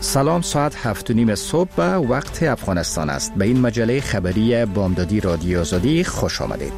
سلام، ساعت 7:30 صبح به وقت افغانستان است. به این مجله خبری بامدادی رادیو آزادی خوش آمدید.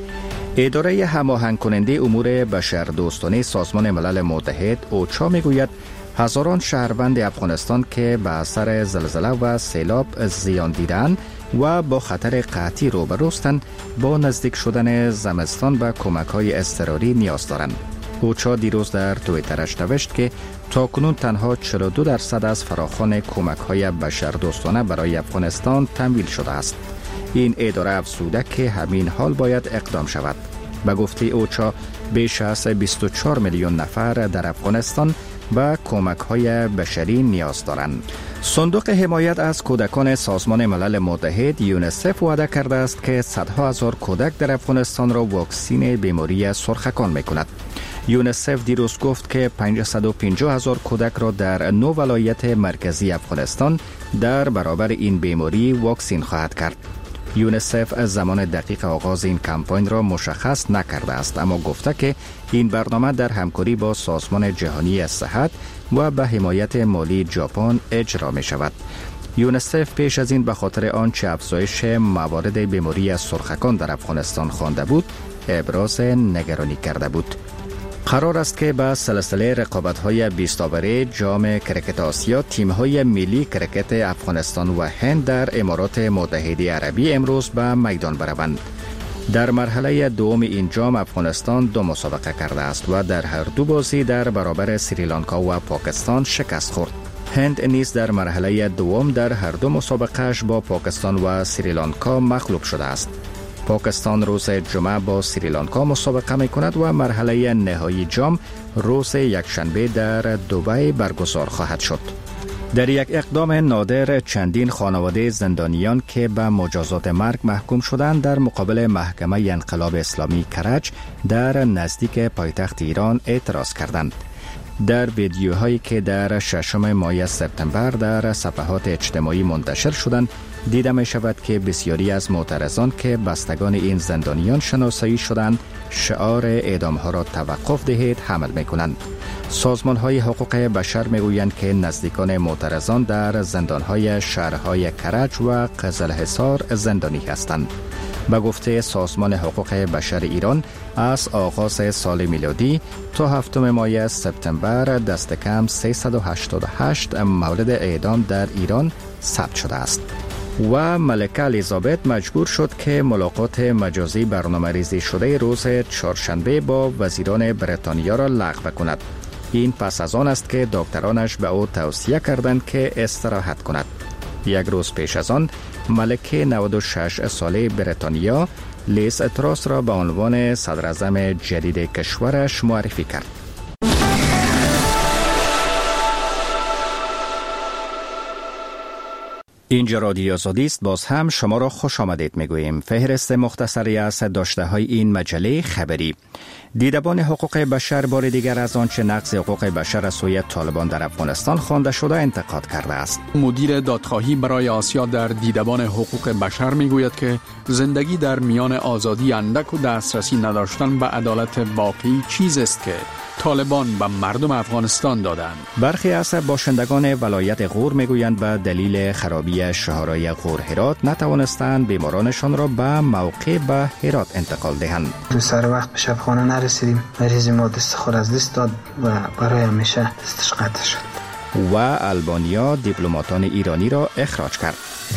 اداره هماهنگ کننده امور بشردوستانه سازمان ملل متحد اوچا میگوید هزاران شهروند افغانستان که به اثر زلزله و سیلاب زیان دیدند و با خطر قحطی روبروستند با نزدیک شدن زمستان به کمک‌های اضطراری نیاز دارند. اوچا دیروز در توییترش نوشت که تاکنون تنها 42% از فراخوان کمک‌های بشردوستانه برای افغانستان تمویل شده است. این اداره افزوده که همین حال باید اقدام شود. به گفته اوچا بیش از 24 میلیون نفر در افغانستان به کمک‌های بشری نیاز دارند. صندوق حمایت از کودکان سازمان ملل متحد یونیسف وعده کرده است که صدها هزار کودک در افغانستان را واکسین بیماری سرخکان می‌کند. یونیسف دیروز گفت که 550,000 کودک را در 9 ولایت مرکزی افغانستان در برابر این بیماری واکسین خواهد کرد. یونیسف از زمان دقیق آغاز این کمپاین را مشخص نکرده است، اما گفته که این برنامه در همکاری با سازمان جهانی صحت و به حمایت مالی ژاپن اجرا می شود. یونیسف پیش از این به خاطر آنچه افزایش موارد بیماری سرخکان در افغانستان خوانده بود، ابراز نگرانی کرده بود. قرار است که به سلسله رقابت‌های 20 آوره جام کرکت آسیا تیم‌های ملی کرکت افغانستان و هند در امارات متحده عربی امروز به میدان بروند. در مرحله دوم این جام افغانستان 2 مسابقه کرده است و در هر دو بازی در برابر سریلانکا و پاکستان شکست خورد. هند نیز در مرحله دوم در هر دو مسابقه‌اش با پاکستان و سریلانکا مغلوب شده است. پاکستان روز جمعه با سریلانکا مسابقه می کند و مرحله نهایی جام روز یکشنبه در دبی برگزار خواهد شد. در یک اقدام نادر چندین خانواده زندانیان که به مجازات مرگ محکوم شدند در مقابل محکمه انقلاب اسلامی کرج در نزدیک پایتخت ایران اعتراض کردند. در ویدیوهایی که در 6 ماه سپتامبر در صفحات اجتماعی منتشر شدند دیده می شود که بسیاری از معترضان که بستگان این زندانیان شناسایی شدند شعار اعدام ها را توقف دهید حمل می کنند. سازمان های حقوق بشر می گویند که نزدیکان معترضان در زندان های شهرهای کرج و قزلحصار زندانی هستند. به گفته سازمان حقوق بشر ایران از آغاز سال میلادی تا 7 ماه سپتامبر دست کم 388 مورد اعدام در ایران ثبت شده است. و ملکه الیزابت مجبور شد که ملاقات مجازی برنامه‌ریزی شده روز چهارشنبه با وزیران بریتانیا را لغو کند. این پس از آن است که دکترانش به او توصیه کردند که استراحت کند. یک روز پیش از آن ملکه 96 ساله بریتانیا لیز تراس را به عنوان صدر اعظم جدید کشورش معرفی کرد. اینجا رادیو آزادی است. باز هم شما را خوش آمدید میگوییم. فهرست مختصری از داشته های این مجله خبری. دیدبان حقوق بشر بار دیگر از آنچه نقض حقوق بشر از سوی طالبان در افغانستان خوانده شده انتقاد کرده است. مدیر دادخواهی برای آسیا در دیدبان حقوق بشر میگوید که زندگی در میان آزادی اندک و دسترسی نداشتن به عدالت واقعی چیز است که طالبان به مردم افغانستان دادند. برخی از باشندگان ولایت غور میگویند به دلیل خرابی شهرهای غور هرات نتوانستند بیمارانشان را به موقع به هرات انتقال دهند. سر وقت به شبخانه نرسیدیم. مریض ما دست خود از دست داد و برای همیشه دستش قطع شد. و آلبانیا دیپلماتان ایرانی را اخراج کرد.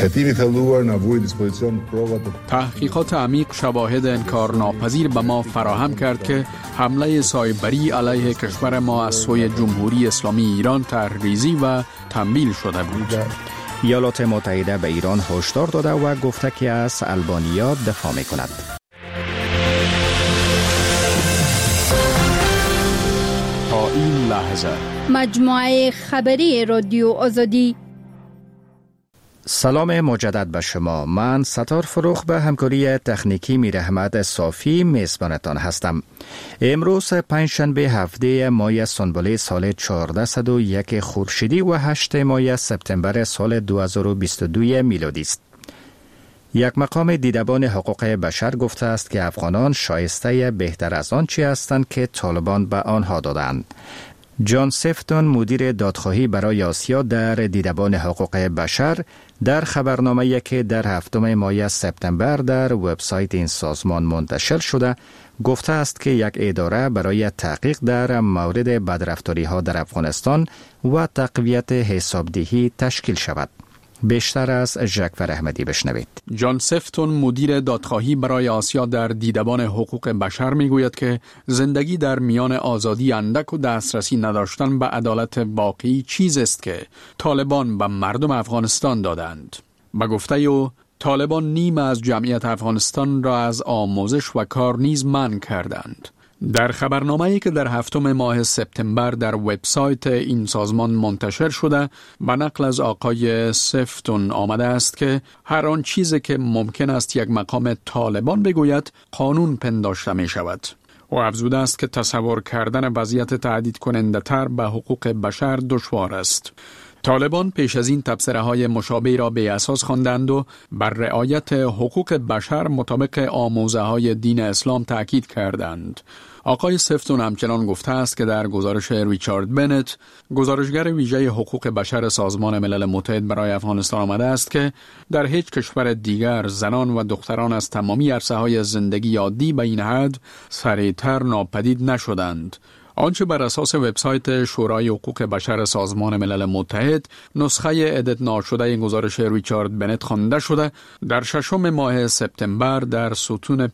تحقیقات عمیق شواهد انکارناپذیر به ما فراهم کرد که حمله سایبری علیه کشور ما از سوی جمهوری اسلامی ایران طرحریزی و تمویل شده بود. ایالات متحده به ایران هشدار داده و گفته که از آلبانیا دفاع می کند. تا این لحظه مجموعه خبری رادیو آزادی. سلام مجدد به شما. من ستار فروخ به همکاری تکنیکی میر احمد صافی میزبانتان هستم. امروز پنجشنبه 7 ماه سنبله سال 1401 خورشیدی و 8 ماه سپتامبر سال 2022 میلادی است. یک مقام دیدبان حقوق بشر گفته است که افغانان شایسته بهتر از آنچه هستند که طالبان به آنها دادند. جان سفتون مدیر دادخواهی برای آسیا در دیدبان حقوق بشر در خبرنامه‌ای که در 7 ماه سپتامبر در وبسایت این سازمان منتشر شده گفته است که یک اداره برای تحقیق در مورد بدرفتاری‌ها در افغانستان و تقویت حسابدهی تشکیل شود. بیشتر از ژکفر احمدی بشنوید. جان سفتون مدیر دادخواهی برای آسیا در دیدبان حقوق بشر میگوید که زندگی در میان آزادی اندک و دسترسی نداشتن به عدالت واقعی چیز است که طالبان به مردم افغانستان دادند. به گفته او طالبان نیم از جمعیت افغانستان را از آموزش و کار نیز منع کردند. در خبرنامه‌ای که در 7 ماه سپتامبر در وبسایت این سازمان منتشر شده به نقل از آقای سفتون آمده است که هر آن چیزی که ممکن است یک مقام طالبان بگوید قانون پنداشته می شود. او افزوده است که تصور کردن وضعیت تهدید کننده تر به حقوق بشر دشوار است. طالبان پیش از این تبصره‌های مشابه را به اساس خواندند و بر رعایت حقوق بشر مطابق آموزه‌های دین اسلام تاکید کردند. آقای سفتون همچنان گفته است که در گزارش ریچارد بنت، گزارشگر ویژه حقوق بشر سازمان ملل متحد برای افغانستان آمده است که در هیچ کشور دیگر زنان و دختران از تمامی عرصه‌های زندگی عادی به این حد سریعتر ناپدید نشدند. آنچه بر اساس وبسایت شورای حقوق بشر سازمان ملل متحد نسخه ادیت ناشده گزارش ریچارد بنت خوانده شده، در 6 ماه سپتامبر در ستون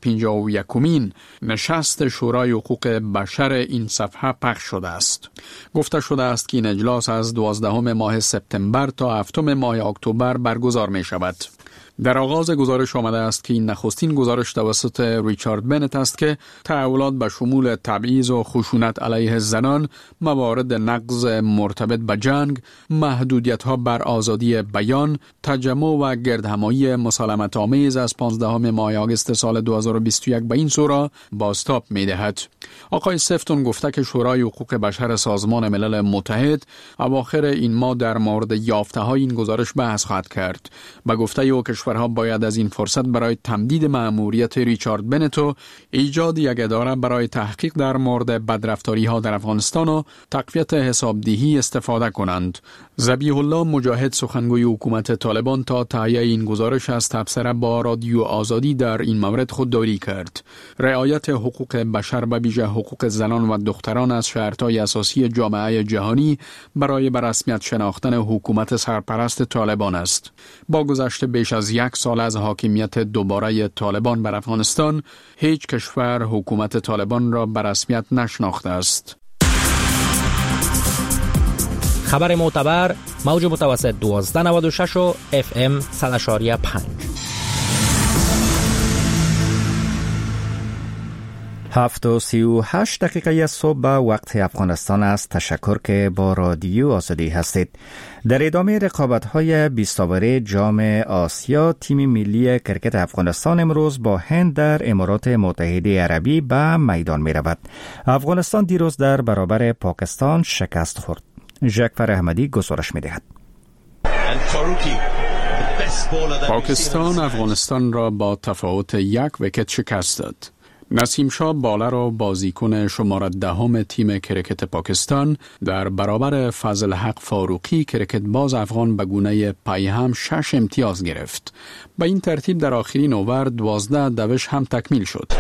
51مین نشست شورای حقوق بشر این صفحه پخش شده است. گفته شده است که این اجلاس از 12 ماه سپتامبر تا 7 ماه اکتبر برگزار می شود. در آغاز گزارش آمده است که این نخستین گزارش توسط ریچارد بنت است که تحولات به شمول تبعیض و خشونت علیه زنان، موارد نقض مرتبط به جنگ، محدودیت‌ها بر آزادی بیان، تجمع و گردهمایی مسالمت آمیز از 15 ماه آگوست سال 2021 به این سو بازتاب می‌دهد. آقای سفتون گفته که شورای حقوق بشر سازمان ملل متحد اواخر این ماه در مورد یافته‌های این گزارش بحث خواهد کرد. به گفته او کشورها باید از این فرصت برای تمدید مأموریت ریچارد بنت و ایجاد یک اداره برای تحقیق در مورد بدرفتاری‌ها در افغانستان و تقویت حسابدهی استفاده کنند. ذبیح الله مجاهد سخنگوی حکومت طالبان تا تهیه این گزارش از تبصره با رادیو آزادی در این مورد خودداری کرد. رعایت حقوق بشر و ویژه حقوق زنان و دختران از شرط‌های اساسی جامعه جهانی برای به رسمیت شناختن حکومت سرپرست طالبان است. با گذشت بیش از 1 سال از حاکمیت دوباره طالبان بر افغانستان، هیچ کشور حکومت طالبان را به رسمیت نشناخته است. خبر معتبر، موج متوسط 1296 و FM 100.5. 7:38 دقیقه صبح به وقت افغانستان است. تشکر که با رادیو آزادی هستید. در ادامه رقابت‌های 20 جام آسیا، تیم ملی کرکت افغانستان امروز با هند در امارات متحده عربی به میدان می‌رود. افغانستان دیروز در برابر پاکستان شکست خورد. ژکفر احمدی گزارش می‌دهد. پاکستان افغانستان را با تفاوت 1 ویکت شکست داد. نسیم شاه بالر و بازیکن شماره 10 تیم کرکت پاکستان در برابر فضل حق فاروقی کرکت باز افغان به گونه پیهم 6 امتیاز گرفت. به این ترتیب در آخرین اوور 12 دوش هم تکمیل شد.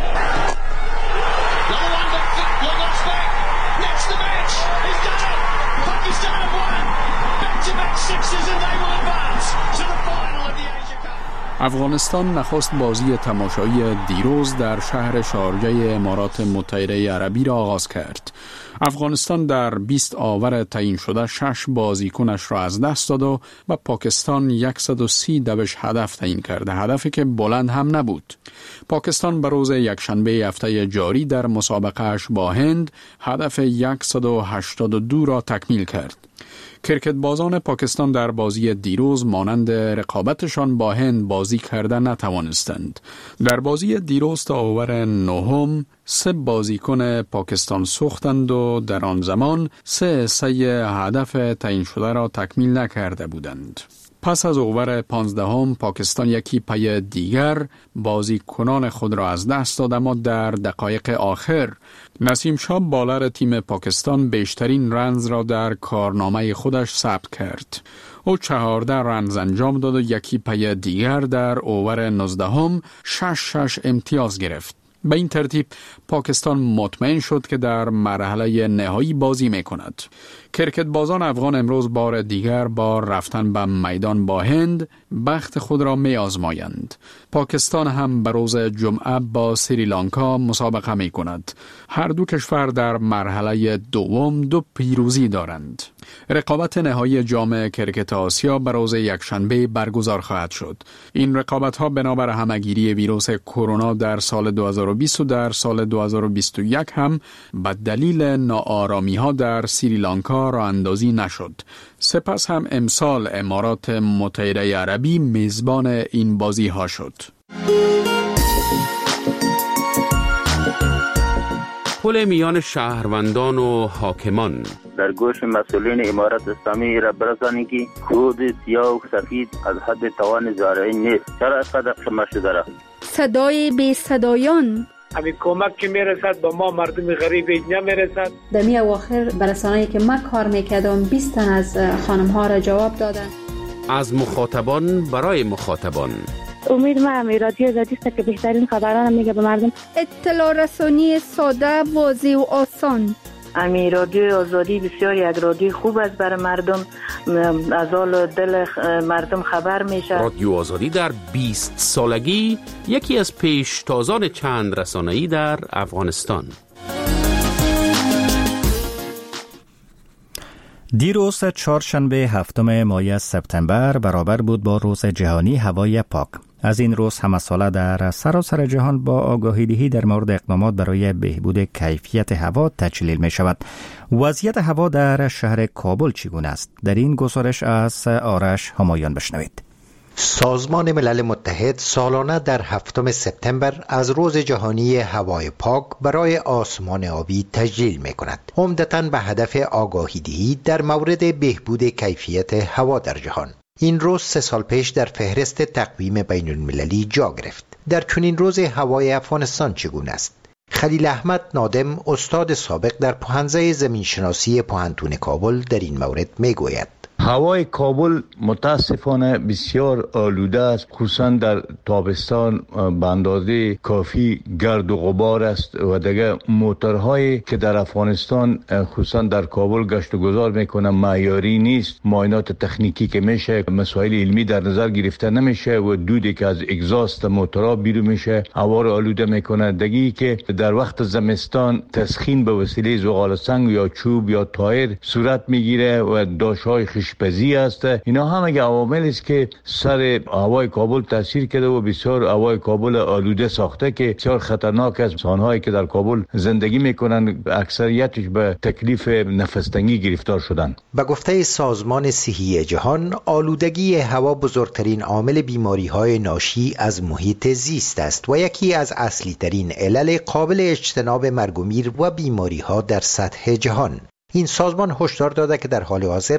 افغانستان نخست بازی تماشایی دیروز در شهر شارجه امارات متحده عربی را آغاز کرد. افغانستان در 20 آور تعیین شده 6 بازیکنش را از دست داد و پاکستان 130 دوش هدف تعیین کرد، هدفی که بلند هم نبود. پاکستان به روز یکشنبه هفته جاری در مسابقه‌اش با هند هدف 182 را تکمیل کرد. کرکت بازان پاکستان در بازی دیروز مانند رقابتشان با هند بازی کرده نتوانستند. در بازی دیروز تا اوور 9 3 بازیکن پاکستان سوختند و در آن زمان 3 هدف تعیین شده را تکمیل نکرده بودند. پس از اوور 15 پاکستان یکی پی دیگر بازیکنان خود را از دست داد، اما در دقایق آخر نسیم شاه بالر تیم پاکستان بیشترین رنز را در کارنامه خودش ثبت کرد. او 14 رنز انجام داد و یکی پی دیگر در اوور 19 6 امتیاز گرفت. به این ترتیب پاکستان مطمئن شد که در مرحله نهایی بازی می کند. کرکت بازان افغان امروز بار دیگر با رفتن به میدان با هند بخت خود را می آزمایند. پاکستان هم به روز جمعه با سریلانکا مسابقه می کند. هر دو کشور در مرحله دوم 2 پیروزی دارند. رقابت نهایی جام کرکت آسیا به روز یکشنبه برگزار خواهد شد. این رقابت ها بنابر همهگیری ویروس کرونا در سال 2020 و در سال 2021 هم به دلیل ناآرامی ها در سریلانکا راه اندازی نشد. سپس هم امسال امارات متحده عربی میزبان این بازی ها شد. پل میان شهروندان و حاکمان در گوش مسئولین امارت اسلامی را برسانید که کود سیاه و سفید از حد توان زارعین نیست. چرا اینقدر خمه شده را؟ صدای بی صدایان، همین کمک که میرسد به ما مردم غریب نمیرسد. در می اواخر برسانه‌ای که من کار میکردم 20 تن از خانم ها را جواب دادن. از مخاطبان برای مخاطبان. امید ما همی رادیو آزادی است که بهترین خبران میگه به مردم. اطلاع رسانی ساده، واضح و آسان. امی رادیو آزادی بسیار یک رادیو خوب است برای مردم، از حال دل مردم خبر میشه. رادیو آزادی در 20 سالگی یکی از پیشتازان چند رسانه‌ای در افغانستان. دیروز چهارشنبه 7 ماه سپتامبر برابر بود با روز جهانی هوای پاک. از این روز همه ساله در سراسر جهان با آگاهی دهی در مورد اقدامات برای بهبود کیفیت هوا تجلیل می شود. وضعیت هوا در شهر کابل چگونه است؟ در این گزارش از آرش همایان بشنوید. سازمان ملل متحد سالانه در 7 سپتامبر از روز جهانی هوای پاک برای آسمان آبی تجلیل می کند. عمدتاً به هدف آگاهی دهی در مورد بهبود کیفیت هوا در جهان. این روز 3 سال پیش در فهرست تقویم بین المللی جا گرفت. در چنین روز هوای افغانستان چگونه است؟ خلیل احمد نادم، استاد سابق در پوهنځی زمینشناسی پوهنتون کابل، در این مورد می گوید. هوای کابل متاسفانه بسیار آلوده است، خصوصا در تابستان به اندازه کافی گرد و غبار است و دیگه موتورهایی که در افغانستان خصوصا در کابل گشت و گذار میکنن معیاری نیست. معاینات تکنیکی که میشه، مسائل علمی در نظر گرفته نمیشه و دودی که از اگزاست موتورها بیرون میشه هوا رو آلوده میکنه. دیگه که در وقت زمستان تسخین به وسیله زغال سنگ یا چوب یا تایر صورت میگیره و داشهای خشپزی است. اینا همه عوامل است که سر هوای کابل تاثیر کرده و بسیار هوای کابل آلوده ساخته که بسیار خطرناک است. انسان‌هایی که در کابل زندگی میکنن اکثریتش به تکلیف نفس‌تنگی گرفتار شدن. به گفته سازمان صحی جهان، آلودگی هوا بزرگترین عامل بیماری‌های ناشی از محیط زیست است و یکی از اصلی ترین علل قابل اجتناب مرگ و میر و بیماری‌ها در سطح جهان. این سازمان هشدار داده که در حال حاضر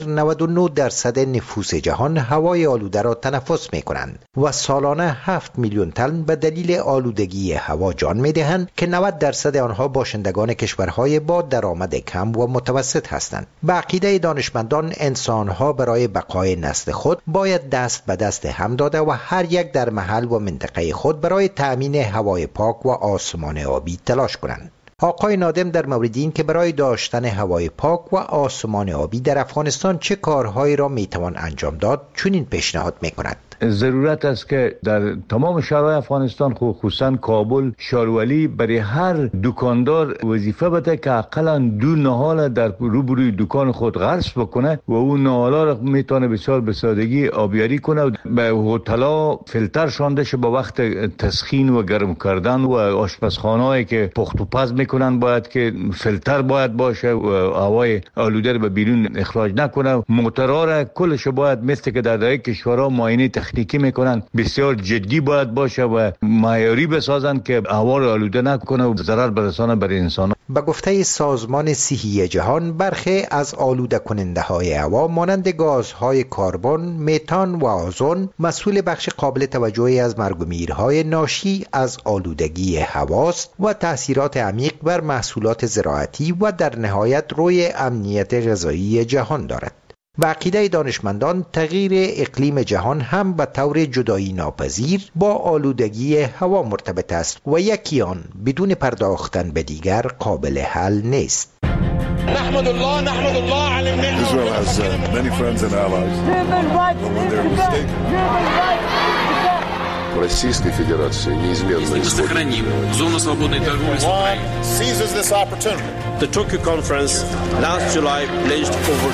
99% نفوس جهان هوای آلوده را تنفس می کنند و سالانه 7 میلیون تن به دلیل آلودگی هوا جان می دهند که 90% آنها باشندگان کشورهای با درآمد کم و متوسط هستند. به عقیده دانشمندان، انسانها برای بقای نسل خود باید دست به دست هم داده و هر یک در محل و منطقه خود برای تأمین هوای پاک و آسمان آبی تلاش کنند. آقای نادم در مورد این که برای داشتن هوای پاک و آسمان آبی در افغانستان چه کارهایی را میتوان انجام داد چنین پیشنهاد میکند. ضرورت است که در تمام شهرهای افغانستان، خصوصا کابل، شارولی، برای هر دکاندار وظیفه بده که حداقل 2 نهال در روبروی دکان خود غرس بکنه و اون نهالا را میتونه بسیار به سادگی آبیاری کنه و به هتل‌ها فیلتر شانده شه. با وقت تسخین و گرم کردن و آشپزخانه‌ای که پخت و پز میکنن باید که فیلتر باید باشه و هوای آلوده رو به بیرون اخراج نکنه. موتورها را کلش باید مثل که در دیگر کشورها معاینه تکنیکی میکنن بسیار جدی باید باشه و معیاری بسازن که هوا رو آلوده نکنه و ضرر برسانه برای انسان. به گفته سازمان صحی جهان، برخی از آلوده کننده های هوا مانند گازهای کربن، متان و آزون مسئول بخش قابل توجهی از مرگ و میرهای ناشی از آلودگی هواست و تأثیرات عمیق بر محصولات زراعتی و در نهایت روی امنیت غذایی جهان دارد. و عقیده دانشمندان تغییر اقلیم جهان هم به طور جدایی ناپذیر با آلودگی هوا مرتبط است و یکی آن بدون پرداختن به دیگر قابل حل نیست. نحمد الله على النعمة. Israel has many friends and allies. When they're mistaken. Российской Федерации неизменно сохраним зону свободной торговли с Украиной. Seizes this opportunity. The Tokyo conference last July pledged over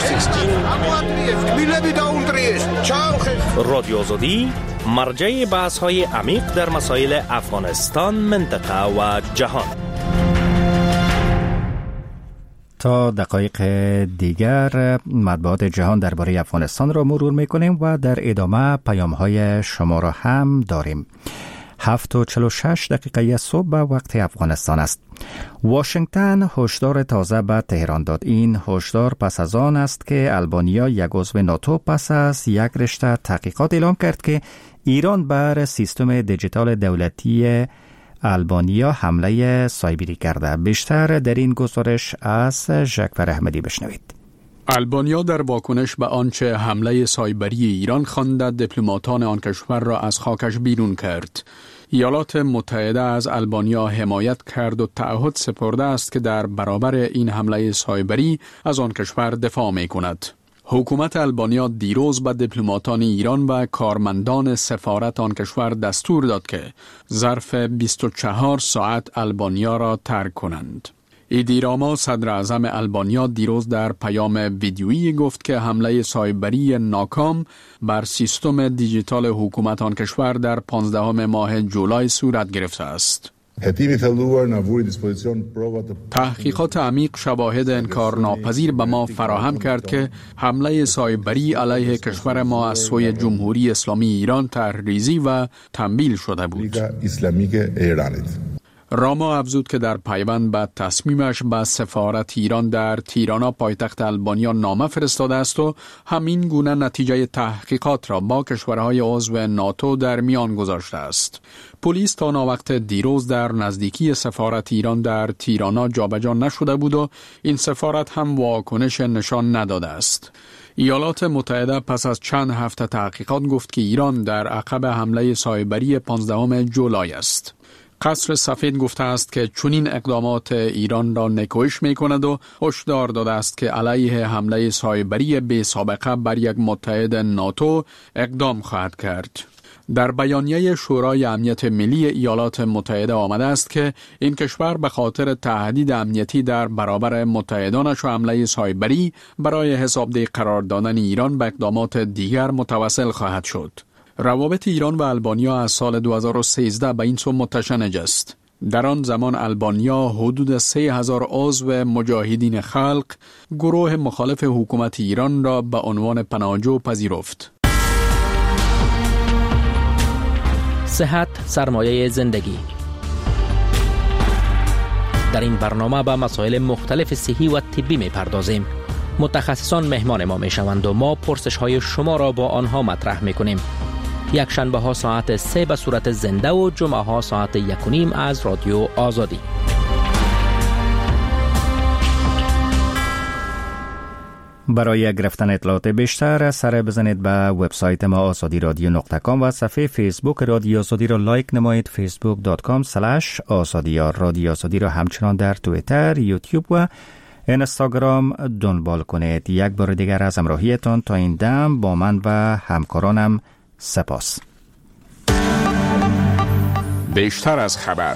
16 رادیو آزادی مرجع بحث‌های عمیق در مسائل افغانستان، منطقه و جهان. تا دقایق دیگر مطبوعات جهان درباره افغانستان را مرور می‌کنیم و در ادامه پیام‌های شما را هم داریم. 7:46 صبح به وقت افغانستان است. واشنگتن هشدار تازه به تهران داد. این هشدار پس از آن است که آلبانیا، یک عضو ناتو، پس از یک رشته تحقیقات اعلام کرد که ایران بر سیستم دیجیتال دولتی آلبانیا حمله سایبری کرده. بیشتر در این گزارش از ژکفر احمدی بشنوید. آلبانیا در واکنش به آنچه حمله سایبری ایران خوانده، دیپلماتان آن کشور را از خاکش بیرون کرد. ایالات متحده از آلبانیا حمایت کرد و تعهد سپرده است که در برابر این حمله سایبری از آن کشور دفاع می کند. حکومت آلبانیا دیروز به دیپلماتان ایران و کارمندان سفارت آن کشور دستور داد که ظرف 24 ساعت آلبانیا را ترک کنند. ایدی راما، صدر اعظم آلبانیا، دیروز در پیام ویدیویی گفت که حمله سایبری ناکام بر سیستم دیجیتال حکومت آن کشور در 15 ماه جولای صورت گرفته است. تحقیقات عمیق شواهد انکارناپذیر به ما فراهم کرد که حمله سایبری علیه کشور ما از سوی جمهوری اسلامی ایران طرح‌ریزی و تمویل شده بود. راما افزود که در پیوند به تصمیمش به سفارت ایران در تیرانا، پایتخت آلبانیا، نامه فرستاده است و همین گونه نتیجه تحقیقات را با کشورهای عضو ناتو در میان گذاشته است. پلیس تا ناوقت دیروز در نزدیکی سفارت ایران در تیرانا جابجا نشده بود و این سفارت هم واکنش نشان نداده است. ایالات متحده پس از چند هفته تحقیقات گفت که ایران در عقب حمله سایبری 15 جولای است. قصر سفید گفته است که چنین اقدامات ایران را نکوهش می کند و هشدار داده است که علیه حمله سایبری بی سابقه بر یک متحد ناتو اقدام خواهد کرد. در بیانیه شورای امنیت ملی ایالات متحده آمده است که این کشور به خاطر تهدید امنیتی در برابر متحدانش و حمله سایبری برای حسابدهی قرار دادن ایران به اقدامات دیگر متوسل خواهد شد. روابط ایران و آلبانیا از سال 2013 به این سو متشنج است. در آن زمان آلبانیا حدود 3000 عضو مجاهدین خلق، گروه مخالف حکومت ایران را به عنوان پناهجو پذیرفت. صحت سرمایه زندگی. در این برنامه به مسائل مختلف صحی و طبی می پردازیم. متخصصان مهمان ما می شوند و ما پرسش های شما را با آنها مطرح می کنیم. یک شنبه ها ساعت 3 به صورت زنده و جمعه ها ساعت 1:30 از رادیو آزادی. برای گرفتن اطلاعات بیشتر سر بزنید به وبسایت ما azadi.radio.com و صفحه فیسبوک رادیو آزادی را لایک نمایید. facebook.com/azadi یا رادیو آزادی را همچنان در توییتر، یوتیوب و اینستاگرام دنبال کنید. یک بار دیگر از همراهیتان تا این دم با من و همکارانم سپاس. بیشتر از خبر.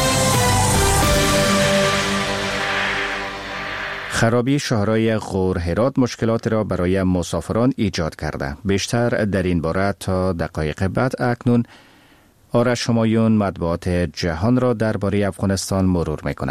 خرابی شهرهای غور هرات مشکلات را برای مسافران ایجاد کرده. بیشتر در این باره تا دقایق بعد. اکنون آرش همایون مطبوعات جهان را درباره افغانستان مرور می‌کند.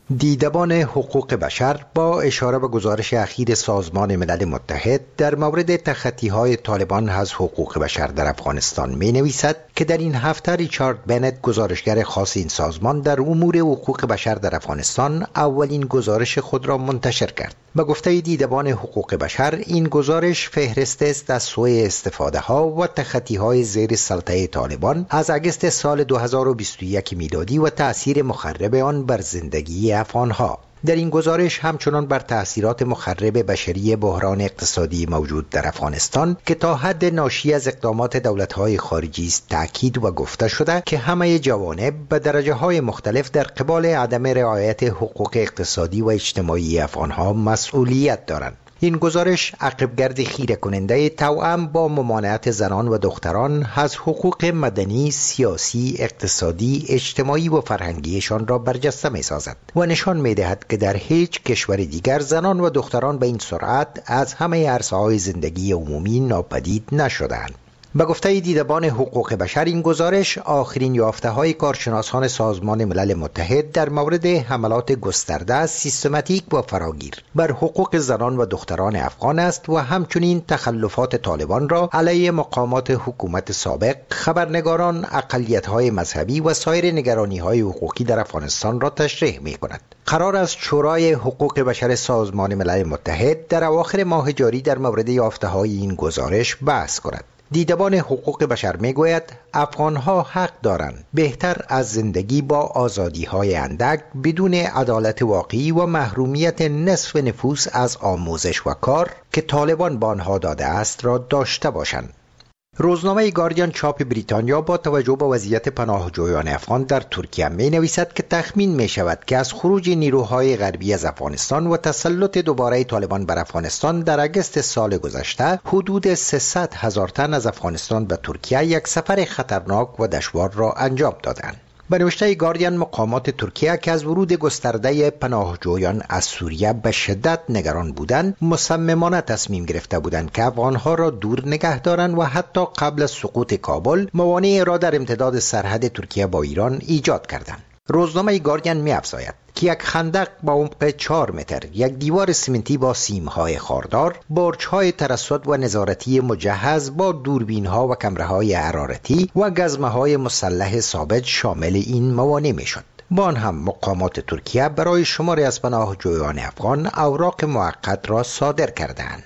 دیدبان حقوق بشر با اشاره به گزارش اخیر سازمان ملل متحد در مورد تخطی‌های طالبان از حقوق بشر در افغانستان می‌نویسد که در این هفته ریچارد بنت، گزارشگر خاص این سازمان در امور حقوق بشر در افغانستان، اولین گزارش خود را منتشر کرد. به گفته دیدبان حقوق بشر، این گزارش فهرست است از سوء استفاده ها و تخطی های زیر سلطه طالبان از اگست سال 2021 میلادی و تأثیر مخرب آن بر زندگی افغان ها. در این گزارش همچنان بر تأثیرات مخرب بشری بحران اقتصادی موجود در افغانستان که تا حد ناشی از اقدامات دولت‌های خارجی است تأکید و گفته شده که همه جوانب به درجه‌های مختلف در قبال عدم رعایت حقوق اقتصادی و اجتماعی افغان‌ها مسئولیت دارند. این گزارش عقبگرد خیره کننده توأم با ممانعت زنان و دختران از حقوق مدنی، سیاسی، اقتصادی، اجتماعی و فرهنگیشان را برجسته می‌سازد و نشان می‌دهد که در هیچ کشور دیگر زنان و دختران به این سرعت از همه عرصه‌های زندگی عمومی ناپدید نشده‌اند. به گفته دیدبان حقوق بشر، این گزارش آخرین یافته‌های کارشناسان سازمان ملل متحد در مورد حملات گسترده، سیستماتیک و فراگیر بر حقوق زنان و دختران افغان است و همچنین تخلفات طالبان را علیه مقامات حکومت سابق، خبرنگاران، اقلیت‌های مذهبی و سایر نگرانی‌های حقوقی در افغانستان را تشریح می‌کند. قرار است شورای حقوق بشر سازمان ملل متحد در اواخر ماه جاری در مورد یافته‌های این گزارش بحث کند. دیدبان حقوق بشر میگوید افغانها حق دارند بهتر از زندگی با آزادی‌های اندک بدون عدالت واقعی و محرومیت نصف نفوس از آموزش و کار که طالبان به آنها داده است را داشته باشند. روزنامه گاردین چاپ بریتانیا با توجه به وضعیت پناهجویان افغان در ترکیه می نویسد که تخمین می شود که از خروج نیروهای غربی از افغانستان و تسلط دوباره طالبان بر افغانستان در اگست سال گذشته حدود 300,000 تن از افغانستان به ترکیه یک سفر خطرناک و دشوار را انجام دادند. به نوشته گاردین، مقامات ترکیه که از ورود گسترده پناهجویان از سوریه به شدت نگران بودند، مصممانه تصمیم گرفته بودند که افغانها را دور نگه دارند و حتی قبل از سقوط کابل موانعی را در امتداد سرحد ترکیه با ایران ایجاد کردند. روزنامه گاردین می‌افزاید که یک خندق با عمق 4 متر، یک دیوار سیمنتی با سیم‌های خاردار، برج‌های ترصد و نظارتی مجهز با دوربین‌ها و کمره‌های حرارتی و گزمه‌های مسلح ثابت شامل این موانع می‌شد. با آن هم مقامات ترکیه برای شماری از پناهجویان افغان اوراق موقت را صادر کردند.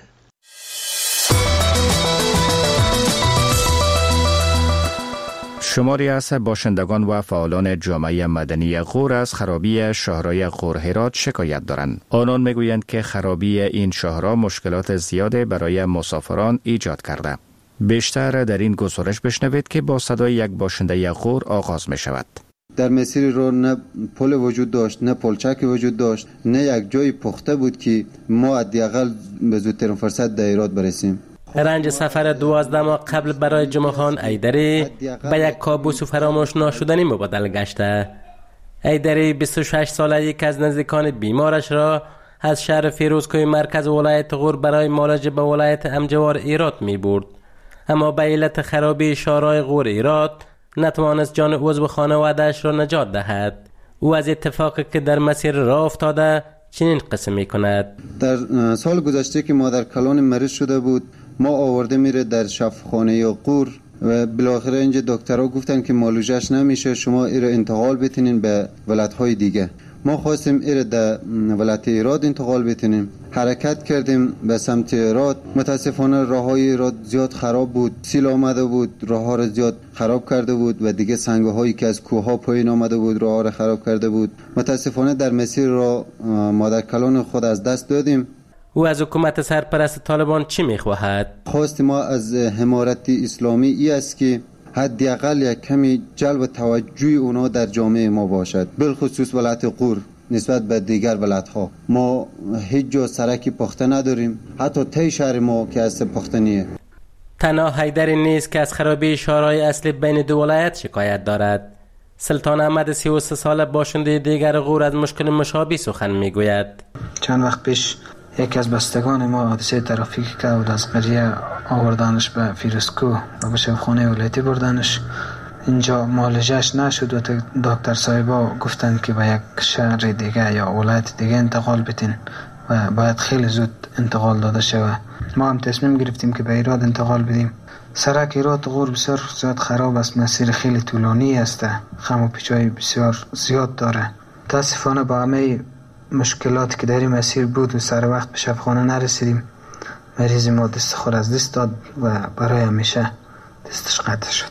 شماری از باشندگان و فعالان جامعه مدنی غور از خرابی شاهرای غور هرات شکایت دارند. آنان میگویند که خرابی این شاهرا مشکلات زیاده برای مسافران ایجاد کرده. بیشتر در این گزارش بشنوید که با صدای یک باشنده غور آغاز می شود. در مسیر رو نه پل وجود داشت، نه پلچک وجود داشت، نه یک جای پخته بود که ما حداقل به زودترین فرصت در هرات برسیم. رنج سفر 12 ماه قبل برای جمعه خان ایدری به یک کابوس و فراموش ناشدنی مبادله گشته. ایدری 26 ساله یک از نزدیکان بیمارش را از شهر فیروزکوی مرکز ولایت غور برای معالجه به ولایت امجوار هرات می برد، اما به علت خرابی شاهرای غور هرات نتوانست جان عضو خانواده‌اش را نجات دهد. او از اتفاقی که در مسیر راه افتاده چنین قصه می کند. در سال گذشته که مادر کلان مریض شده بود، ما آورده میره در شفاخانه غور و بالاخره اینجا دکترها گفتن که معالجهش نمیشه، شما ایره انتقال بتونین به ولایت‌های دیگه. ما خواستیم ایره در ولایت هرات انتقال بتونیم. حرکت کردیم به سمت هرات. متاسفانه راههای هرات زیاد خراب بود، سیل آمده بود، راهها را زیاد خراب کرده بود و دیگه سنگ‌هایی که از کوه‌ها پایین آمده بود راهها را خراب کرده بود. متاسفانه در مسیر را مادر کلان خود از دست دادیم. او از حکومت سرپرست طالبان چی می‌خواهد؟ خواست ما از امارت اسلامی ای است که حداقل یک کمی جلب توجه اونا در جامعه ما باشد، بالخصوص ولایت غور نسبت به دیگر ولایت‌ها. ما هیچ جا سرکی پخته نداریم، حتی تی شهر ما که از پختنیه. تنها حیدری نیست که از خرابی شاهرای اصلی بین دو ولایت شکایت دارد. سلطان احمد 33 ساله باشنده دیگر غور از مشکل مشابه سخن میگوید. چند وقت پیش یکی از بستگان ما حادثه ترافیکی که بود، از قریه آوردانش به فیروزکو و به شفاخانه ولایتی بردنش. اینجا معالجهش نشد و دکتر صاحبا گفتن که به یک شهر دیگه یا ولایت دیگه انتقال بدین و باید خیلی زود انتقال داده شود. ما هم تصمیم گرفتیم که به ایراد انتقال بدیم. سرک ایراد غور بسیار زیاد خراب است، مسیر خیلی طولانی است، خم و پیچای بسیار زیاد داره. متاسفانه با همه مشکلاتی که در این مسیر بود و سر وقت به شفاخانه نرسیدیم. مریض ما دست خود از دست داد و برای همیشه دستش قطع شد.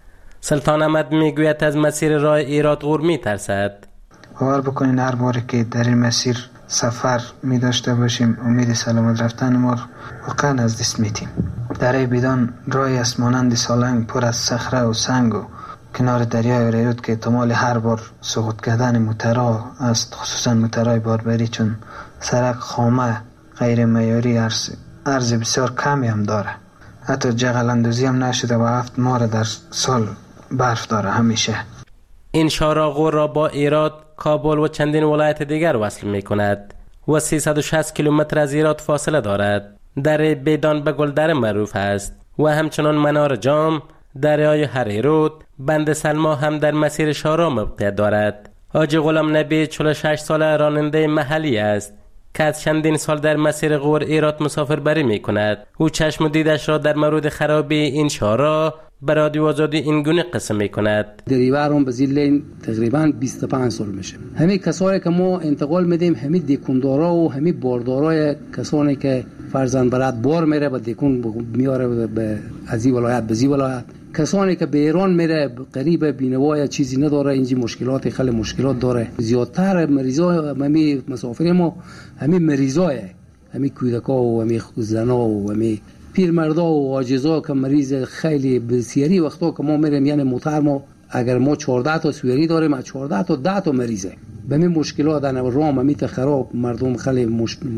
سلطان احمد میگوید از مسیر راه ایراد غور میترسد. باور بکنین هر باری که در این مسیر سفر می داشته باشیم امید سلامت رفتن ما واقعا از دست میدیم. دره بیدان راهی است مانند سالنگ پر از صخره و سنگ و کنار دریای ریود که احتمال هر بار سقوط کردن موترها است، خصوصا موترهای باربری، چون سرک خامه غیر معیاری عرض بسیار کمی هم داره. حتی جغل اندازی هم نشده و 7 ماه در سال برف داره همیشه. این شارع غور را با ایراد، کابل و چندین ولایت دیگر وصل می کند و 360 کیلومتر از ایراد فاصله دارد. دره بیدان به گلدره معروف است و همچنان منار جام، دریای هریرود، بند سلما هم در مسیر شارع موقعیت دارد. حاجی غلام نبی 46 ساله راننده محلی است که از چندین سال در مسیر غور ایراد مسافربری می کند. او چشم و دیدش را در مورد خرابی این شارع به رادیو آزادی این گونه قسم می کند. دریورم به زیل تقریبا 25 سال میشه. همین کسایی که ما انتقال میدیم، همین دیکوندارا و همین باردارای کسانی که فرزند برات بار میره به دیکون میاره به از این ولایت به زی ولایت، کسانی که به ایران میره قریب بینوای چیزی نداره، اینجا مشکلات خیلی مشکلات داره. زیادتر مریضا همین مسافر ما همین مریضای همین کودکا و همین زنا و همین پیرمردا و عاجزا که مریض خیلی بسیاری وقتا که ما میریم، یعنی موتر ما اگر ما 14 تا سویری داریم از 14 تا 10 تا مریضه. به می مشکلات در رام همیت خراب، مردم خیلی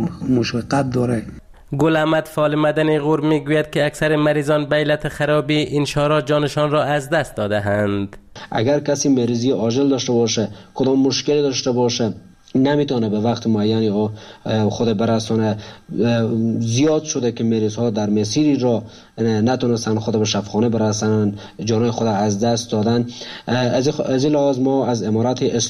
مشقت داره. گل احمد فعال مدنی غور میگوید که اکثر مریضان به علت خرابی این شارع جانشان را از دست داده اند. اگر کسی مریضی عاجل داشته باشه، کدام مشکلی داشته باشه، نمیتونه به وقت معینی خود برسونه. زیاد شده که مریض ها در مسیری را نتونستن خود به شفاخانه برسن، جانای خود از دست دادن. از این لحاظ ما از امارات